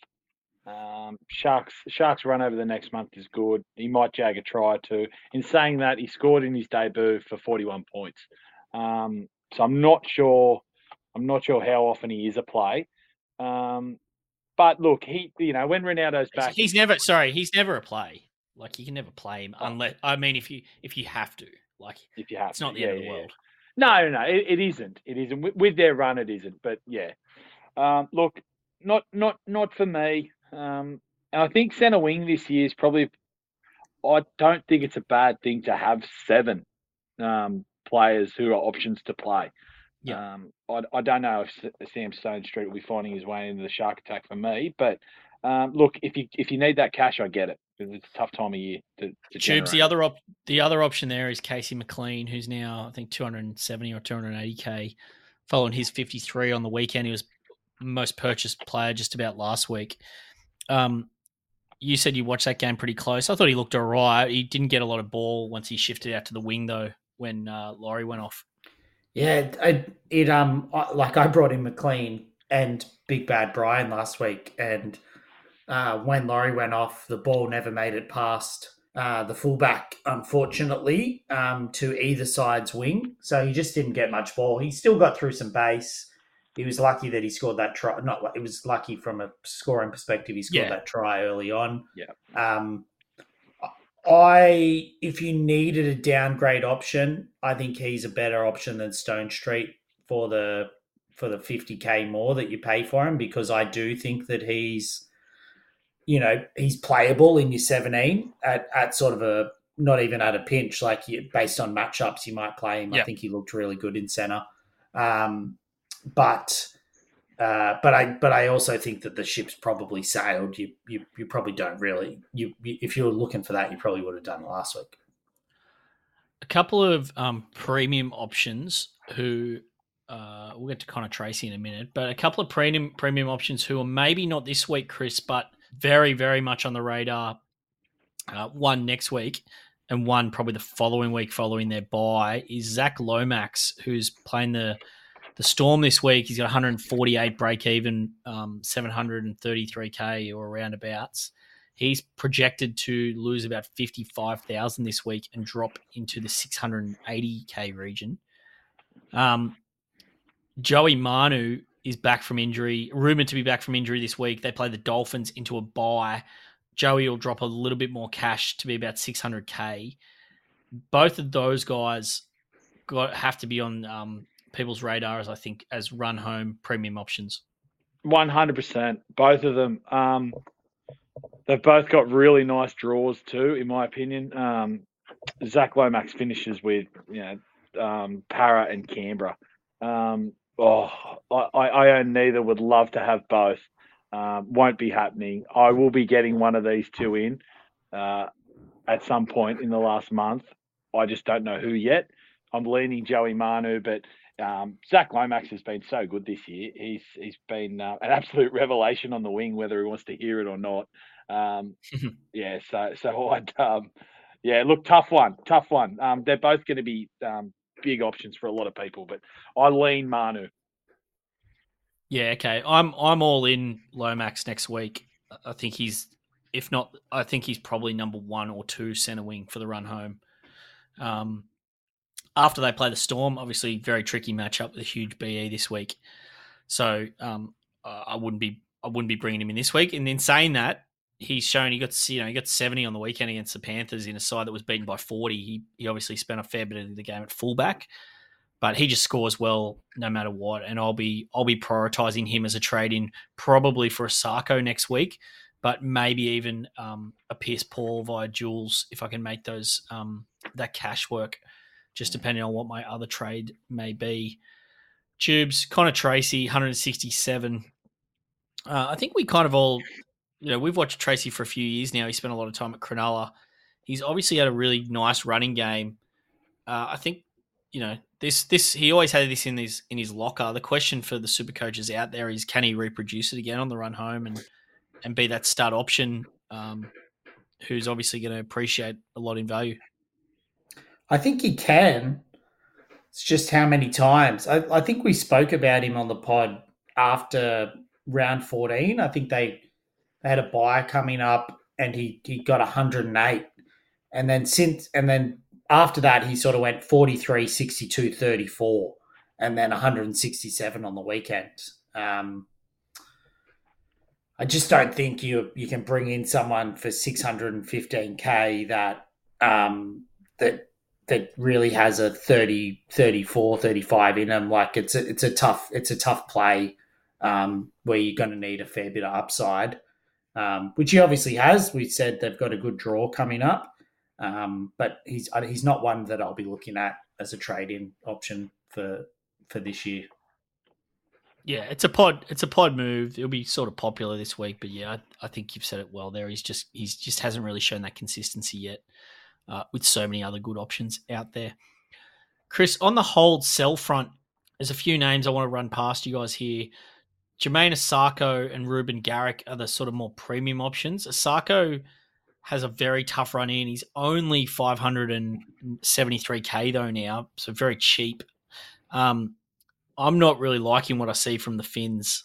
Sharks run over the next month is good. He might jag a try or two. In saying that, he scored in his debut for 41 points. So I'm not sure how often he is a play. But look, when Ronaldo's back, he's never a play. Like, you can never play him unless, if you have to. Like, if you have, it's not the end of the world. No, it isn't. It isn't. With their run, it isn't. But yeah, look, not for me. And I think centre wing this year is probably. I don't think it's a bad thing to have 7 players who are options to play. Yeah. I don't know if Sam Stonestreet will be finding his way into the shark attack for me, but look, if you need that cash, I get it, because it's a tough time of year to Tubes, the other option there is Casey McLean, who's now, I think, 270 or 280K, following his 53 on the weekend. He was most purchased player just about last week. You said you watched that game pretty close. I thought he looked all right. He didn't get a lot of ball once he shifted out to the wing, though, when Laurie went off. Yeah, I brought in McLean and Big Bad Brian last week, and when Laurie went off, the ball never made it past the fullback, unfortunately, to either side's wing. So he just didn't get much ball. He still got through some base. He was lucky that he scored that try. It was lucky from a scoring perspective. He scored that try early on. Yeah. If you needed a downgrade option, I think he's a better option than Stonestreet for the 50K more that you pay for him, because I do think that he's playable in your 17 at sort of a, not even at a pinch, like based on matchups, you might play him. Yeah. I think he looked really good in center. But I also think that the ship's probably sailed. You probably don't really. If you were looking for that, you probably would have done it last week. A couple of premium options who we'll get to Connor Tracy in a minute, but a couple of premium options who are maybe not this week, Chris, but very, very much on the radar. One next week and one probably the following week following their bye is Zach Lomax, who's playing the Storm this week. He's got 148 break even, 733K or roundabouts. He's projected to lose about 55,000 this week and drop into the 680K region. Joey Manu is back from injury, rumored to be back from injury this week. They play the Dolphins into a bye. Joey will drop a little bit more cash to be about 600K. Both of those guys have to be on people's radars, I think, as run home premium options. 100%, both of them. They've both got really nice draws too, in my opinion. Zach Lomax finishes with Para and Canberra. I own neither. Would love to have both. Won't be happening. I will be getting one of these two in at some point in the last month. I just don't know who yet. I'm leaning Joey Manu, but Zach Lomax has been so good this year. He's been an absolute revelation on the wing, whether he wants to hear it or not. Look, tough one. They're both going to be big options for a lot of people, but I lean Manu. Yeah, okay. I'm all in Lomax next week. I think he's probably number 1 or 2 centre wing for the run home. After they play the Storm, obviously very tricky matchup with a huge BE this week. So I wouldn't be bringing him in this week. And in saying that, he's shown he got 70 on the weekend against the Panthers in a side that was beaten by 40. He obviously spent a fair bit of the game at fullback, but he just scores well no matter what. And I'll be prioritizing him as a trade in probably for a Sarko next week, but maybe even a Pierce Paul via Jules if I can make those that cash work, just depending on what my other trade may be. Tubes, Connor Tracy, 167. I think we kind of all, we've watched Tracy for a few years now. He spent a lot of time at Cronulla. He's obviously had a really nice running game. I think, this he always had this in his locker. The question for the super coaches out there is, can he reproduce it again on the run home and be that stud option who's obviously going to appreciate a lot in value? I think he can. It's just how many times. I think we spoke about him on the pod after round 14. I think they had a bye coming up and he got 108. And then after that, he sort of went 43, 62, 34, and then 167 on the weekend. I just don't think you can bring in someone for 615K that really has a 30, 34, 35 in them. Like it's a tough play where you're going to need a fair bit of upside, which he obviously has. We said they've got a good draw coming up, but he's not one that I'll be looking at as a trade-in option for this year. Yeah, it's a pod move. It'll be sort of popular this week, but yeah, I think you've said it well there. He's just hasn't really shown that consistency yet. With so many other good options out there. Chris, on the hold sell front, there's a few names I want to run past you guys here. Jermaine Asako and Ruben Garrick are the sort of more premium options. Asako has a very tough run in. He's only 573K though now, so very cheap. I'm not really liking what I see from the Finns.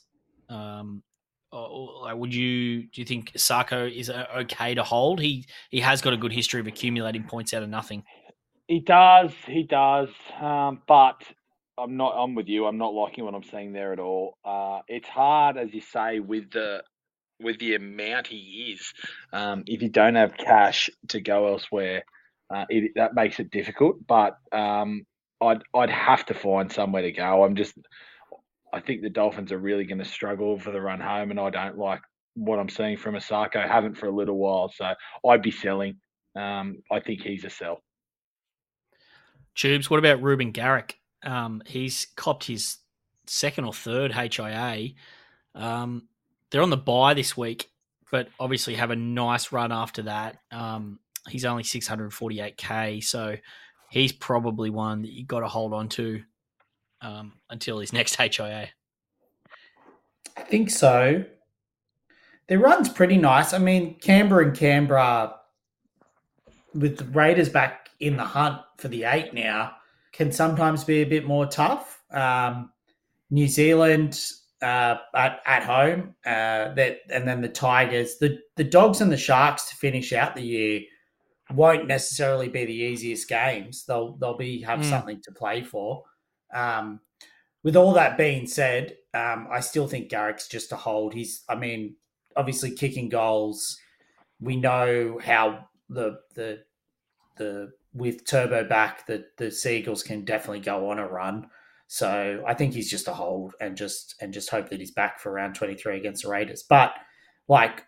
Do you think Sarko is okay to hold? He has got a good history of accumulating points out of nothing. He does. But I'm with you. I'm not liking what I'm seeing there at all. It's hard, as you say, with the amount he is. If you don't have cash to go elsewhere, that makes it difficult. But I'd have to find somewhere to go. I think the Dolphins are really going to struggle for the run home, and I don't like what I'm seeing from Asako. I haven't for a little while, so I'd be selling. I think he's a sell. Tubes, what about Ruben Garrick? He's copped his second or third HIA. They're on the bye this week, but obviously have a nice run after that. He's only 648K, so he's probably one that you got to hold on to until his next HIA. I think so. Their run's pretty nice. I mean, Canberra, with the Raiders back in the hunt for the 8 now, can sometimes be a bit more tough. New Zealand at home, and then the Tigers. The Dogs and the Sharks to finish out the year won't necessarily be the easiest games. They'll have something to play for. With all that being said, I still think Garrick's just a hold. Obviously kicking goals. We know how the with Turbo back, the Seagulls can definitely go on a run. So I think he's just a hold and just hope that he's back for round 23 against the Raiders. But like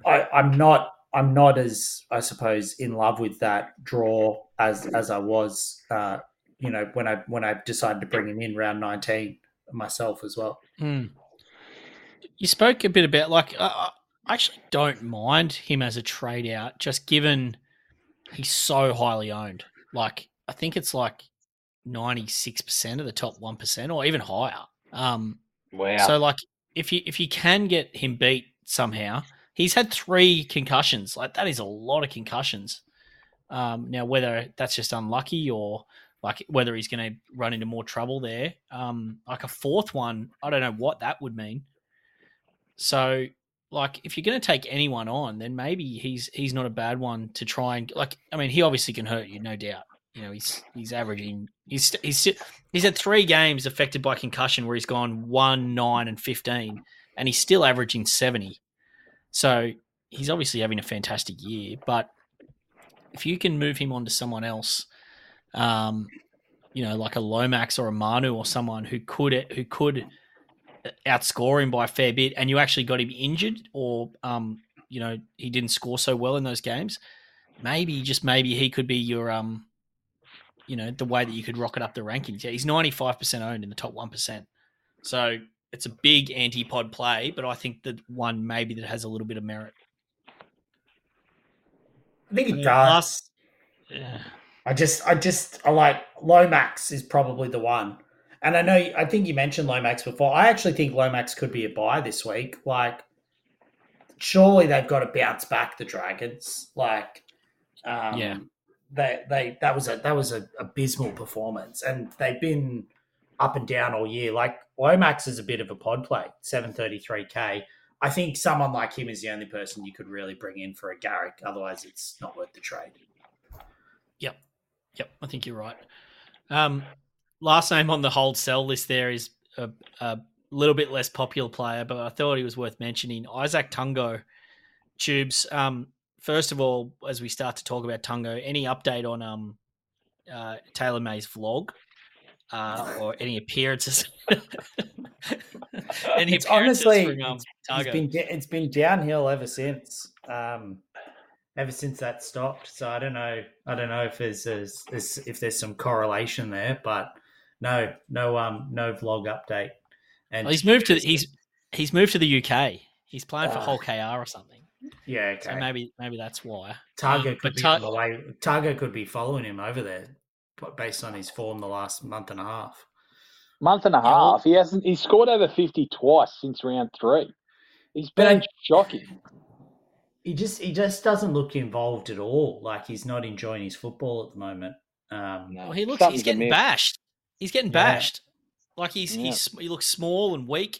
I'm not as, I suppose, in love with that draw as I was, when I decided to bring him in round 19 myself as well. You spoke a bit about, like, I actually don't mind him as a trade out, just given he's so highly owned. Like, I think it's like 96% of the top 1% or even higher. Wow. So, like, if you can get him beat somehow, he's had 3 concussions. Like, that is a lot of concussions. Now, whether that's just unlucky or like whether he's going to run into more trouble there, like a 4th one, I don't know what that would mean. So, like, if you're going to take anyone on, then maybe he's not a bad one to try and, like, I mean, he obviously can hurt you, no doubt. You know, he's averaging, he's had 3 games affected by concussion where he's gone 1, 9, and 15, and he's still averaging 70. So he's obviously having a fantastic year. But if you can move him on to someone else, like a Lomax or a Manu or someone who could outscore him by a fair bit, and you actually got him injured, or he didn't score so well in those games, maybe he could be your the way that you could rocket up the rankings. Yeah, he's 95% owned in the top 1%. So it's a big anti-pod play, but I think that one maybe that has a little bit of merit. I think it does. I like Lomax is probably the one. And I think you mentioned Lomax before. I actually think Lomax could be a buy this week. Like, surely they've got to bounce back, the Dragons. Like, that was an abysmal performance, and they've been up and down all year. Like, Lomax is a bit of a pod play, 733K. I think someone like him is the only person you could really bring in for a Garrick. Otherwise, it's not worth the trade. Yep, I think you're right. Last name on the hold sell list there is a little bit less popular player, but I thought he was worth mentioning. Isaac Tungo. Tubes. First of all, as we start to talk about Tungo, any update on Taylor May's vlog or any appearances? Honestly, from Tungo? It's been downhill ever since. Ever since that stopped, so I don't know if there's some correlation there, but no vlog update. And he's moved to the UK. He's playing for Hull KR or something. Yeah, okay. So maybe that's why. Targa could be on the way. Targa could be following him over there, based on his form the last month and a half. He's scored over 50 twice since round 3. He's been shocking. He just doesn't look involved at all. Like, he's not enjoying his football at the moment. He's getting bashed. He's getting bashed. Like, he looks small and weak.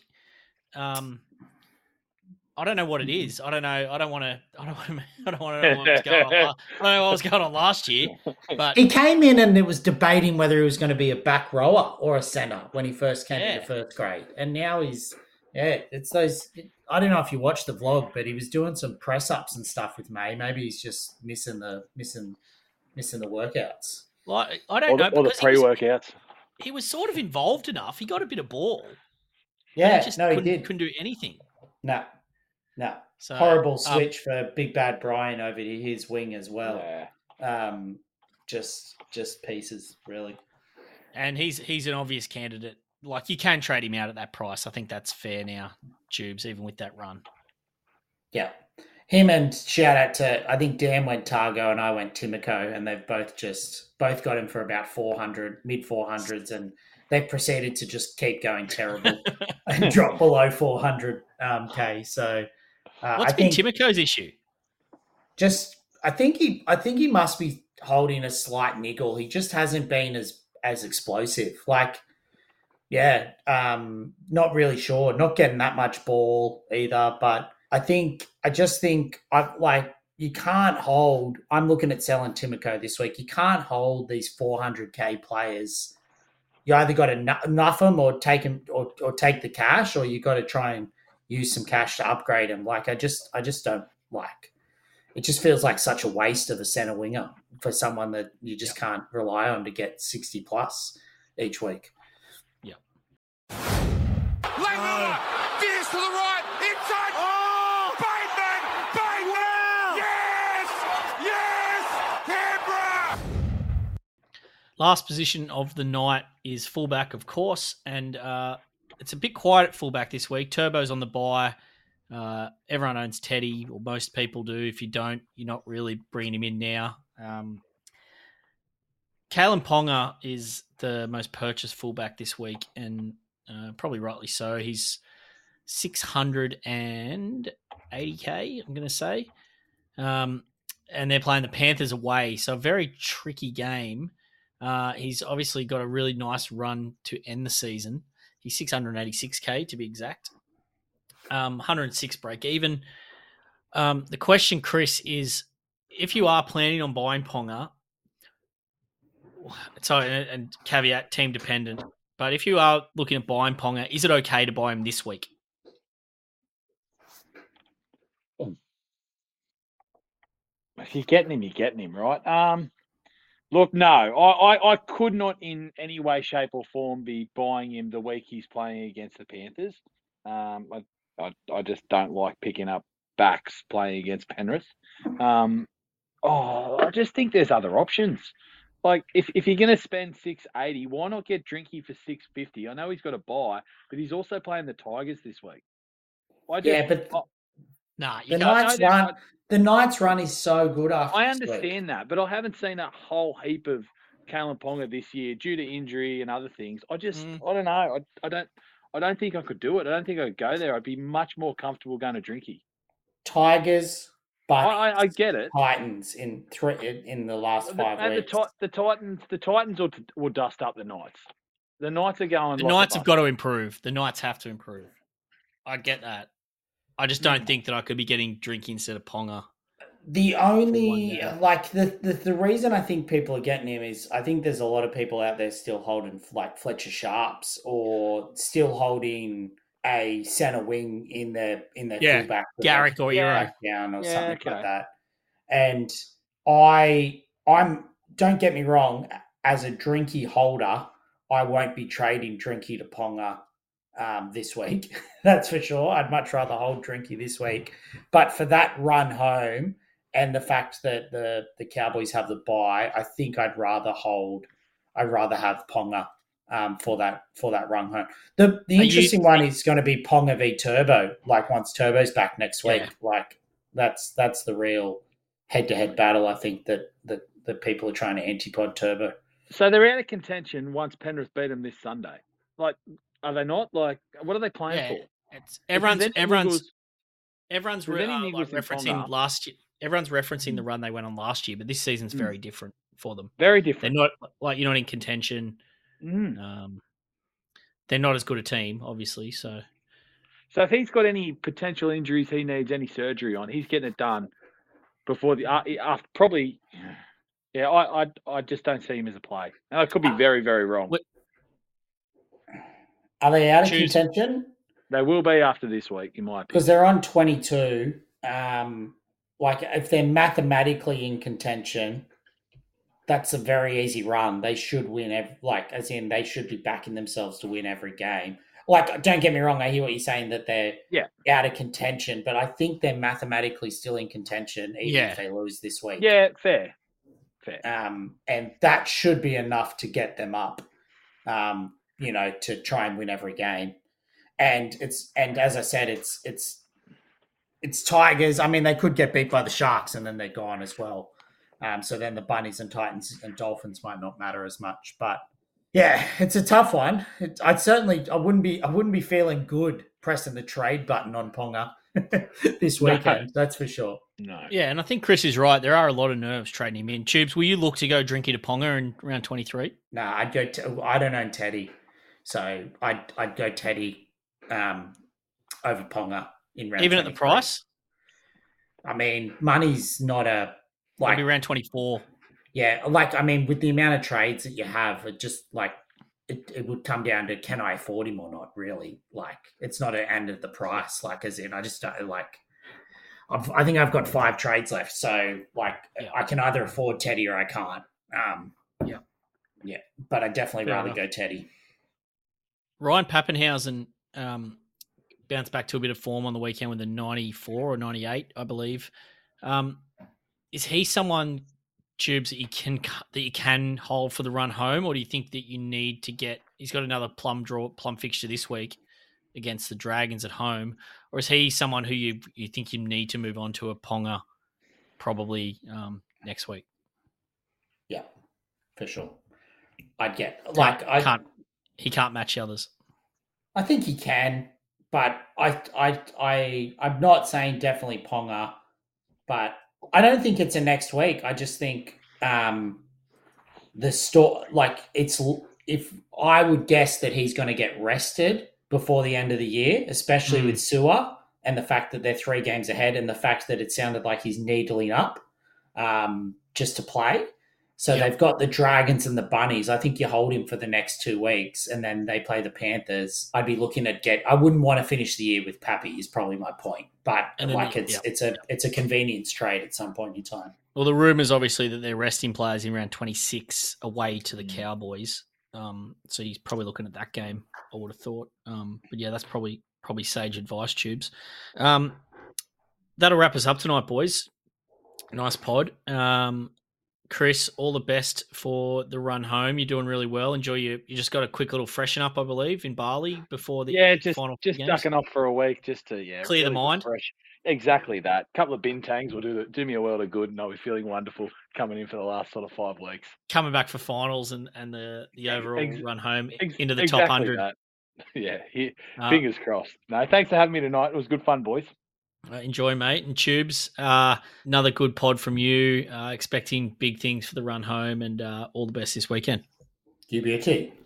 I don't know what it is. I don't know. I don't want to know what was going on. I don't know what was going on last year. But he came in and it was debating whether he was going to be a back rower or a centre when he first came into first grade, and now he's it's those. I don't know if you watched the vlog, but he was doing some press ups and stuff with May. Maybe he's just missing the workouts. Like, I don't know. Or the pre-workouts. He was sort of involved enough. He got a bit of ball. Yeah, he did. Couldn't do anything. No. So, horrible switch for Big Bad Brian over to his wing as well. Yeah. Just pieces, really. And he's an obvious candidate. Like, you can trade him out at that price. I think that's fair now, Tubes, even with that run. Yeah. Him, and shout out to, I think Dan went Targo and I went Timoko, and they've both got him for about 400, mid 400s, and they've proceeded to just keep going terrible and drop below 400K. So what's been Timoko's issue? I think he must be holding a slight niggle. He just hasn't been as explosive. Like, not really sure. Not getting that much ball either. But I just think you can't hold. I'm looking at selling Timoko this week. You can't hold these 400K players. You either got to nuff them or take them or take the cash, or you got to try and use some cash to upgrade them. Like, I just don't like. It just feels like such a waste of a centre winger for someone that you just can't rely on to get 60 plus each week. Yeah. Langlois veers to the right, inside. Oh, Bateman! last position of the night is fullback, of course, and it's a bit quiet at fullback this week. Turbo's on the bye. Everyone owns Teddy, or most people do. If you don't, you're not really bringing him in now. Kalen Ponga is the most purchased fullback this week, and probably rightly so. He's 680K, I'm going to say. And they're playing the Panthers away, so a very tricky game. He's obviously got a really nice run to end the season. He's 686K to be exact. 106 break even. The question, Chris, is if you are planning on buying Ponga, and caveat, team dependent, but if you are looking at buying Ponga, is it okay to buy him this week? If you're getting him, right? Look, no, I could not in any way, shape, or form be buying him the week he's playing against the Panthers. I just don't like picking up backs playing against Penrith. I just think there's other options. Like, if you're going to spend 680, why not get Drinky for 650? I know he's got a bye, but he's also playing the Tigers this week. The Knights run is so good after. I understand that, but I haven't seen a whole heap of Kalen Ponga this year due to injury and other things. I don't know. I don't think I could do it. I don't think I could go there. I'd be much more comfortable going to Drinky. Tigers, but I get it. Titans in the last 5 weeks. The Titans will dust up the Knights. The Knights are going. The Knights have got to improve. The Knights have to improve. I get that. I just don't think that I could be getting Drinky instead of Ponga. The only the reason I think people are getting him is I think there's a lot of people out there still holding like Fletcher Sharps or still holding a center wing in their fullback, Garrick or Euro down or something like that. And I'm don't get me wrong, as a Drinky holder, I won't be trading Drinky to Ponga this week. That's for sure. I'd much rather hold Drinky this week. But for that run home and the fact that the Cowboys have the bye, I think I'd rather have Ponga for that run home. The interesting one is going to be Ponga v Turbo, like once Turbo's back next week. Like that's the real head-to-head battle, I think, that people are trying to antipod Turbo. So they're out of contention once Penrith beat them this Sunday. Like, are they not? Like, what are they playing for? It's everyone's referencing last year. Everyone's referencing the run they went on last year, but this season's very different for them. Very different. They're not you're not in contention. They're not as good a team, obviously. So if he's got any potential injuries, he needs any surgery on, he's getting it done before after probably. Yeah, I just don't see him as a play. And I could be very, very wrong. Are they out of contention? They will be after this week, in my opinion. Because they're on 22. If they're mathematically in contention, that's a very easy run. They should win. They should be backing themselves to win every game. Like, don't get me wrong. I hear what you're saying that they're out of contention, but I think they're mathematically still in contention, even if they lose this week. Yeah, fair. And that should be enough to get them up. To try and win every game. And as I said, it's Tigers. I mean, they could get beat by the Sharks and then they're gone as well. So then the Bunnies and Titans and Dolphins might not matter as much. But yeah, it's a tough one. I wouldn't be feeling good pressing the trade button on Ponga this weekend. That's for sure. No. Yeah, and I think Chris is right. There are a lot of nerves trading him in. Tubes, will you look to go Drinky to Ponga in round 23? No, I'd go. I don't own Teddy, so I'd go Teddy over Ponga in round. Even 23. at the price. I mean, money's not a like. It'll be round 24. Yeah, with the amount of trades that you have, it just it would come down to can I afford him or not? Really, it's not an end of the price. As in, I just don't like. I think I've got 5 trades left, so I can either afford Teddy or I can't. But I'd definitely rather go Teddy. Ryan Pappenhausen bounced back to a bit of form on the weekend with a 94 or 98, I believe. Is he someone Tubes, that you can hold for the run home, or do you think that you need to get? He's got another plum fixture this week against the Dragons at home, or is he someone who you think you need to move on to a Ponga probably next week? Yeah, for sure. I'd get he can't match the others. I think he can, but I'm not saying definitely Ponga, but I don't think it's a next week. I just think if I would guess that he's going to get rested before the end of the year, especially with Sewer and the fact that they're 3 games ahead and the fact that it sounded like he's needling up just to play. So they've got the Dragons and the Bunnies. I think you hold him for the next 2 weeks and then they play the Panthers. I'd be looking at I wouldn't want to finish the year with Pappy is probably my point. But it's a convenience trade at some point in time. Well, the rumours obviously that they're resting players in round 26 away to the Cowboys. So he's probably looking at that game, I would have thought. But yeah, that's probably sage advice, Tubes. That'll wrap us up tonight, boys. Nice pod. Chris, all the best for the run home. You're doing really well. Enjoy you just got a quick little freshen up, I believe, in Bali before the final just games. ducking off for a week just to clear really the mind. Fresh. Exactly that. Couple of bintangs will do me a world of good, and I'll be feeling wonderful coming in for the last sort of 5 weeks. Coming back for finals and the overall run home into the exactly top 100. That. Yeah, fingers crossed. No, thanks for having me tonight. It was good fun, boys. Enjoy, mate. And Tubes, another good pod from you. Expecting big things for the run home, and all the best this weekend. QBT.